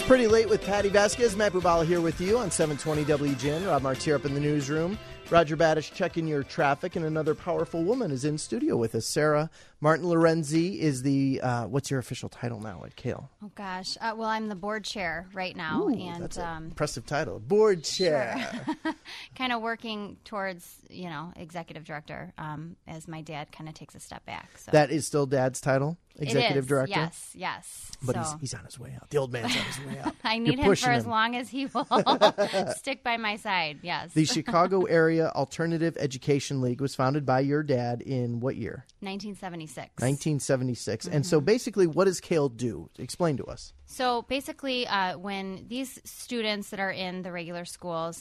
Pretty Late with Patty Vasquez. Matt Bubala here with you on 720 WGN. Rob Martier up in the newsroom. Roger Badish checking your traffic, and another powerful woman is in studio with us. Sarah Martin-Lorenzi is the, what's your official title now at Kale? Oh, gosh. Well, I'm the board chair right now. Ooh, and that's an impressive title. Board chair. Sure. Kind of working towards, executive director as my dad kind of takes a step back. So. That is still Dad's title? Executive director? Yes. But he's on his way out. The old man's on his way out. I need him for as long as he will stick by my side, yes. The Chicago Area Alternative Education League was founded by your dad in what year? 1976. 1976. Mm-hmm. And so basically, what does Kale do? Explain to us. So basically, when these students that are in the regular schools,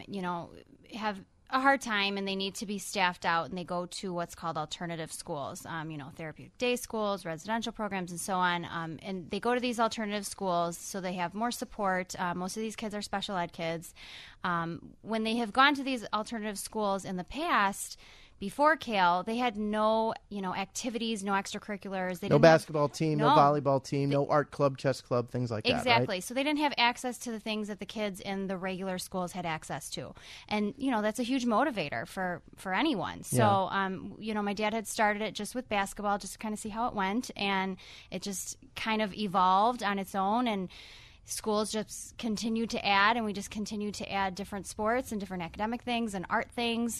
have a hard time and they need to be staffed out, and they go to what's called alternative schools, therapeutic day schools, residential programs, and so on. And they go to these alternative schools so they have more support. Most of these kids are special ed kids. When they have gone to these alternative schools in the past, before Kale, they had no, activities, no extracurriculars. They no basketball team, no volleyball team, no art club, chess club, things like that, Exactly. Right? So they didn't have access to the things that the kids in the regular schools had access to. And, that's a huge motivator for anyone. So, my dad had started it just with basketball, just to kind of see how it went. And it just kind of evolved on its own. And schools just continue to add, and we just continue to add different sports and different academic things and art things.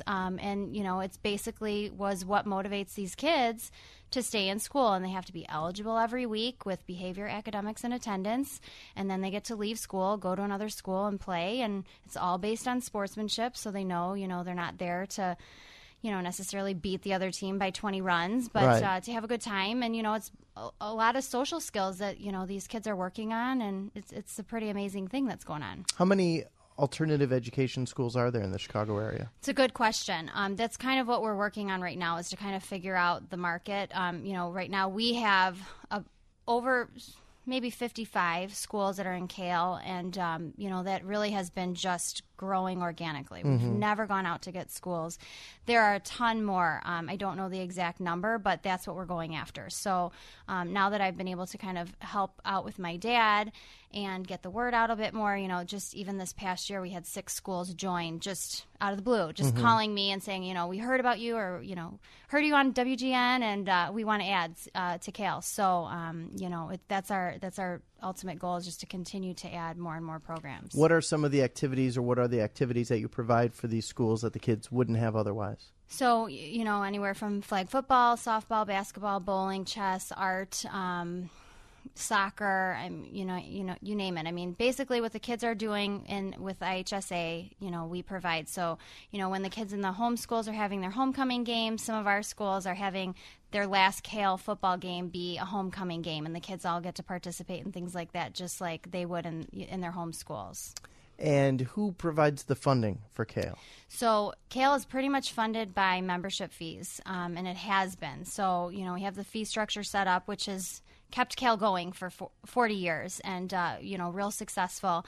It's basically was what motivates these kids to stay in school. And they have to be eligible every week with behavior, academics, and attendance. And then they get to leave school, go to another school, and play. And it's all based on sportsmanship, so they know, they're not there to necessarily beat the other team by 20 runs, but to have a good time. And, it's a lot of social skills that, these kids are working on, and it's a pretty amazing thing that's going on. How many alternative education schools are there in the Chicago area? It's a good question. That's kind of what we're working on right now, is to kind of figure out the market. Right now we have over maybe 55 schools that are in Kale, and, that really has been just growing organically. We've never gone out to get schools. There are a ton more. I don't know the exact number, but that's what we're going after. So now that I've been able to kind of help out with my dad and get the word out a bit more, just even this past year, we had 6 schools join just out of the blue, just calling me and saying, we heard about you, or, heard you on WGN, and we want to add to Kale. So, that's our ultimate goal, is just to continue to add more and more programs. What are some of the activities, or what are the activities that you provide for these schools that the kids wouldn't have otherwise? So, anywhere from flag football, softball, basketball, bowling, chess, art, soccer, you name it. I mean, basically what the kids are doing with IHSA, we provide. So, when the kids in the home schools are having their homecoming games, some of our schools are having their last Kale football game be a homecoming game, and the kids all get to participate in things like that, just like they would in their home schools. And who provides the funding for Kale? So Kale is pretty much funded by membership fees, and it has been. So, we have the fee structure set up, which has kept Kale going for 40 years, and, real successful.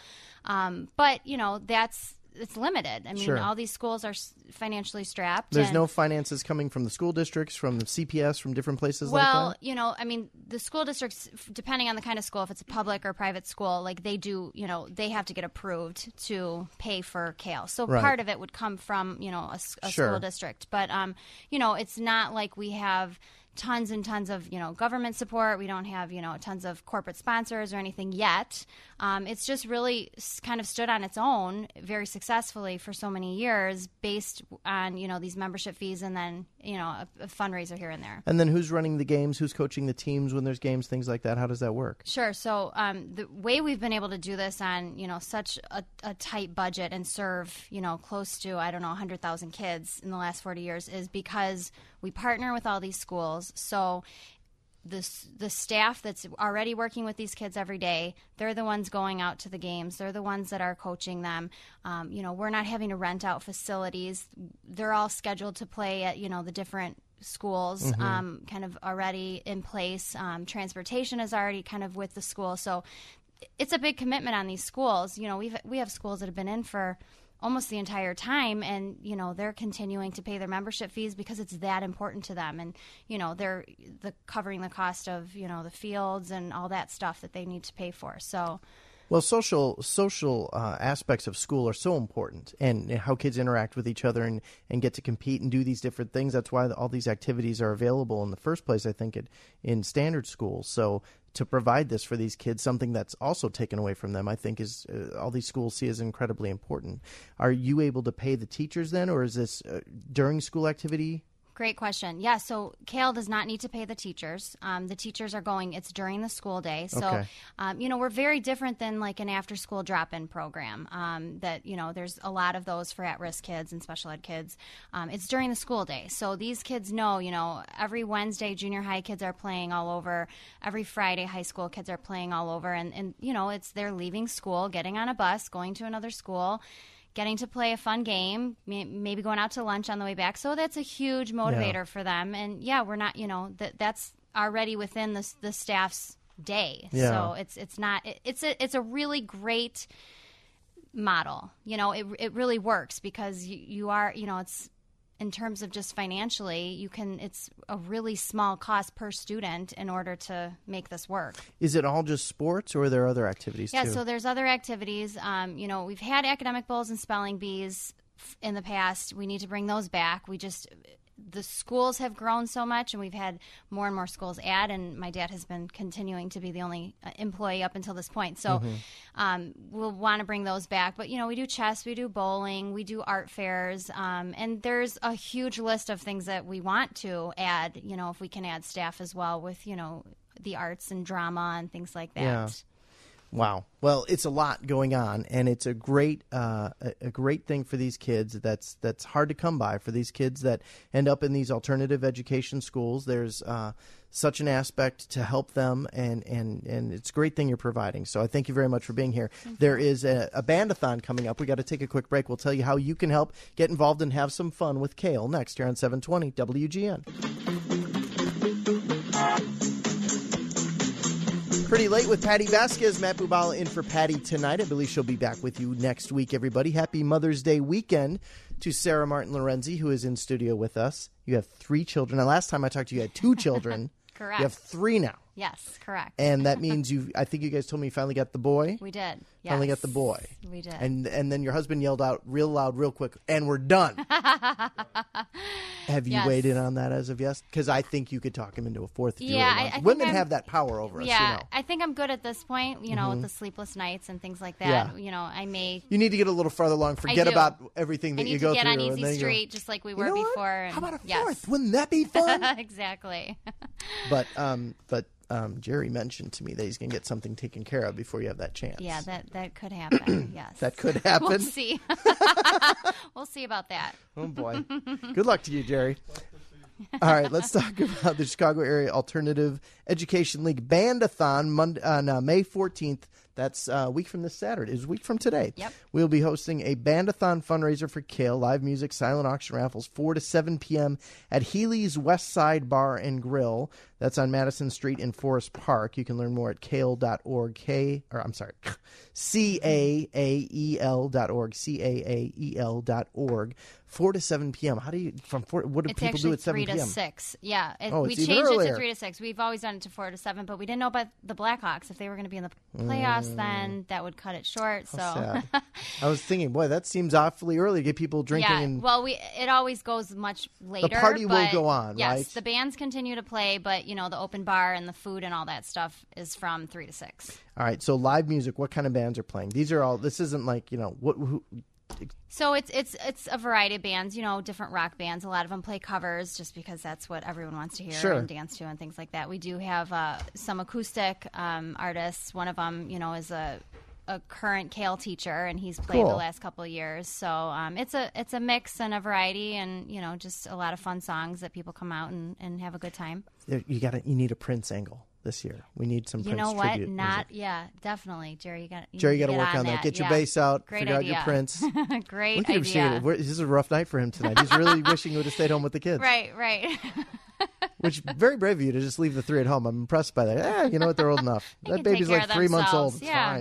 But, it's limited. I mean, Sure. All these schools are financially strapped. There's no finances coming from the school districts, from the CPS, from different places like that? Well, the school districts, depending on the kind of school, if it's a public or private school, like they do, they have to get approved to pay for Kale. So part of it would come from, a school district. But, it's not like we have tons and tons of, government support. We don't have, tons of corporate sponsors or anything yet. It's just really kind of stood on its own very successfully for so many years, based on, these membership fees, and then, a fundraiser here and there. And then who's running the games? Who's coaching the teams when there's games, things like that? How does that work? Sure. So the way we've been able to do this on, such a tight budget and serve, close to, 100,000 kids in the last 40 years is because we partner with all these schools. So the staff that's already working with these kids every day, they're the ones going out to the games. They're the ones that are coaching them. We're not having to rent out facilities. They're all scheduled to play at, the different schools kind of already in place. Transportation is already kind of with the school. So it's a big commitment on these schools. We have schools that have been in for almost the entire time, and they're continuing to pay their membership fees because it's that important to them, and they're covering the cost of the fields and all that stuff that they need to pay for. So Well, social aspects of school are so important, and how kids interact with each other and get to compete and do these different things. That's why all these activities are available in the first place, I think, in standard schools. So to provide this for these kids, something that's also taken away from them, I think, is all these schools see as incredibly important. Are you able to pay the teachers then, or is this during school activity? Great question. Yeah, so Kale does not need to pay the teachers. The teachers are going, it's during the school day. So, Okay. we're very different than like an after-school drop-in program that, there's a lot of those for at-risk kids and special ed kids. It's during the school day. So these kids know, every Wednesday junior high kids are playing all over. Every Friday high school kids are playing all over. And it's they're leaving school, getting on a bus, going to another school, getting to play a fun game, maybe going out to lunch on the way back. So that's a huge motivator for them. And we're not, that's already within the staff's day. Yeah. So it's a really great model. It really works because you are, it's in terms of just financially, it's a really small cost per student in order to make this work. Is it all just sports, or are there other activities too? Yeah, so there's other activities. We've had academic bowls and spelling bees in the past. We need to bring those back. The schools have grown so much, and we've had more and more schools add, and my dad has been continuing to be the only employee up until this point. So we'll want to bring those back. But, we do chess, we do bowling, we do art fairs, and there's a huge list of things that we want to add, if we can add staff as well with, the arts and drama and things like that. Yeah. Wow. Well, it's a lot going on, and it's a great thing for these kids. That's hard to come by for these kids that end up in these alternative education schools. There's such an aspect to help them, and it's a great thing you're providing. So I thank you very much for being here. There is a bandathon coming up. We got to take a quick break. We'll tell you how you can help get involved and have some fun with Kale next here on 720 WGN. Pretty Late with Patty Vasquez. Matt Bubala in for Patty tonight. I believe she'll be back with you next week, everybody. Happy Mother's Day weekend to Sarah Martin Lorenzi, who is in studio with us. You have 3 children. Now, last time I talked to you, you had 2 children. Correct. You have 3 now. Yes, correct. And that means I think you guys told me you finally got the boy. We did. Yes. Finally got the boy. We did. And then your husband yelled out real loud, real quick, and we're done. Have you weighed in on that as of yes? Because I think you could talk him into a 4th. Yeah, I women have that power over us. Yeah, I think I'm good at this point. With the sleepless nights and things like that. Yeah. I may. You need to get a little farther along. Forget about everything that you go through. I need to get on Easy Street just like we were before. And, how about a 4th? Wouldn't that be fun? Exactly. But Jerry mentioned to me that he's going to get something taken care of before you have that chance. Yeah, that could happen. Yes, that could happen. We'll see. We'll see about that. Oh boy. Good luck to you, Jerry. All right, let's talk about the Chicago Area Alternative Education League Bandathon on May 14th. That's a week from this Saturday. It's a week from today. Yep. We'll be hosting a Bandathon fundraiser for Kale, live music, silent auction raffles, 4 to 7 p.m. at Healy's West Side Bar and Grill. That's on Madison Street in Forest Park. You can learn more at kale.org, CAAEL.org, CAAEL.org. 4 to 7 p.m. How do you what do people do at 7 p.m.? It's actually 3 to 6. Yeah, we it's changed earlier. it to 3 to 6. We've always done it to 4 to 7, but we didn't know about the Blackhawks. If they were going to be in the playoffs, then that would cut it short. So sad. I was thinking, boy, that seems awfully early to get people drinking. Yeah, and well, it always goes much later. The party will go on, yes, right? Yes, the bands continue to play, but the open bar and the food and all that stuff is from 3 to 6. All right, so live music. What kind of bands are playing? These are all. This isn't like who. So it's a variety of bands, different rock bands. A lot of them play covers just because that's what everyone wants to hear and dance to and things like that. We do have some acoustic artists. One of them, is a current Kale teacher, and he's played the last couple of years. So it's a mix and a variety, and just a lot of fun songs that people come out and have a good time. You need a Prince angle this year. We need some Prince tribute music. Definitely, Jerry. You got to work on that. Get your bass out. Great figure idea. out your Prince. Great Look at idea. This is a rough night for him tonight. He's really wishing he would have stayed home with the kids. Right. Which very brave of you to just leave the 3 at home. I'm impressed by that. You know what? They're old enough. That baby's like 3 months old. It's fine.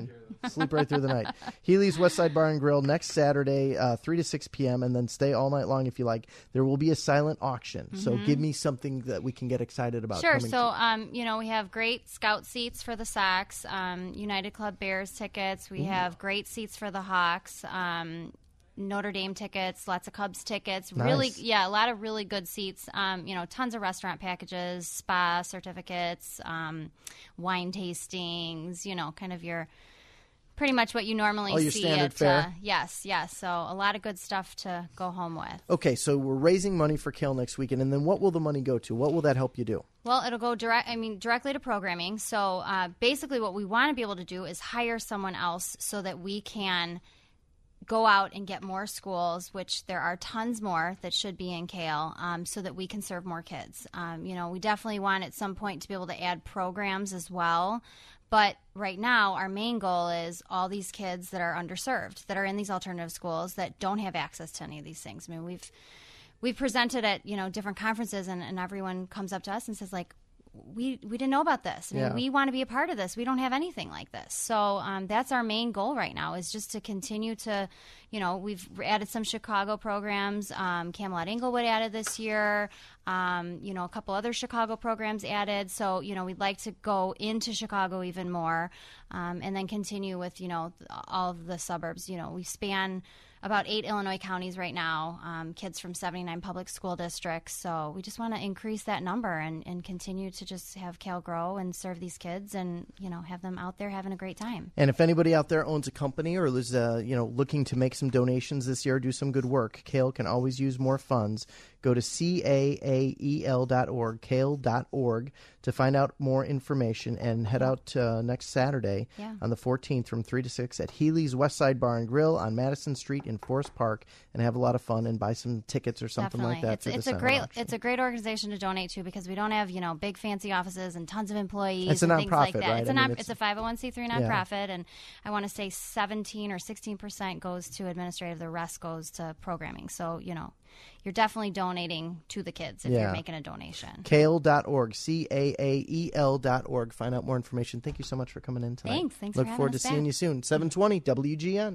Sleep right through the night. Healy's Westside Bar and Grill next Saturday, 3 to 6 p.m., and then stay all night long if you like. There will be a silent auction. So give me something that we can get excited about. Sure. So, we have great Scout seats for the Sox, United Club Bears tickets. We have great seats for the Hawks. Notre Dame tickets, lots of Cubs tickets. Nice. Really, a lot of really good seats. Tons of restaurant packages, spa certificates, wine tastings. Kind of your pretty much what you normally your see standard at fare. Yes. So a lot of good stuff to go home with. Okay, so we're raising money for Kale next weekend, and then what will the money go to? What will that help you do? Well, it'll go directly to programming. So basically, what we want to be able to do is hire someone else so that we can go out and get more schools, which there are tons more that should be in Kale, so that we can serve more kids. We definitely want at some point to be able to add programs as well. But right now, our main goal is all these kids that are underserved, that are in these alternative schools, that don't have access to any of these things. I mean, we've presented at different conferences, and everyone comes up to us and says, like, we didn't know about this. I mean, we want to be a part of this. We don't have anything like this. So that's our main goal right now, is just to continue to, we've added some Chicago programs. Camelot Inglewood added this year. A couple other Chicago programs added. So, we'd like to go into Chicago even more, and then continue with, all of the suburbs. We span about 8 Illinois counties right now, kids from 79 public school districts. So we just want to increase that number and continue to just have Kale grow and serve these kids and, have them out there having a great time. And if anybody out there owns a company or is, looking to make some donations this year, do some good work, Kale can always use more funds. Go to CAAEL.org, Kale.org, to find out more information, and head out next Saturday on the 14th from 3 to 6 at Healy's Westside Bar and Grill on Madison Street in Forest Park, and have a lot of fun and buy some tickets or something like that. It's a great organization to donate to, because we don't have big fancy offices and tons of employees. It's a and things like nonprofit, that. right? It's a 501c3 nonprofit, and I want to say 17 or 16% goes to administrative. The rest goes to programming. So you're definitely donating to the kids if you're making a donation. Kale.org, CAAEL.org. Find out more information. Thank you so much for coming in tonight. Thanks for having us back. Look forward to seeing you soon. 720 WGN.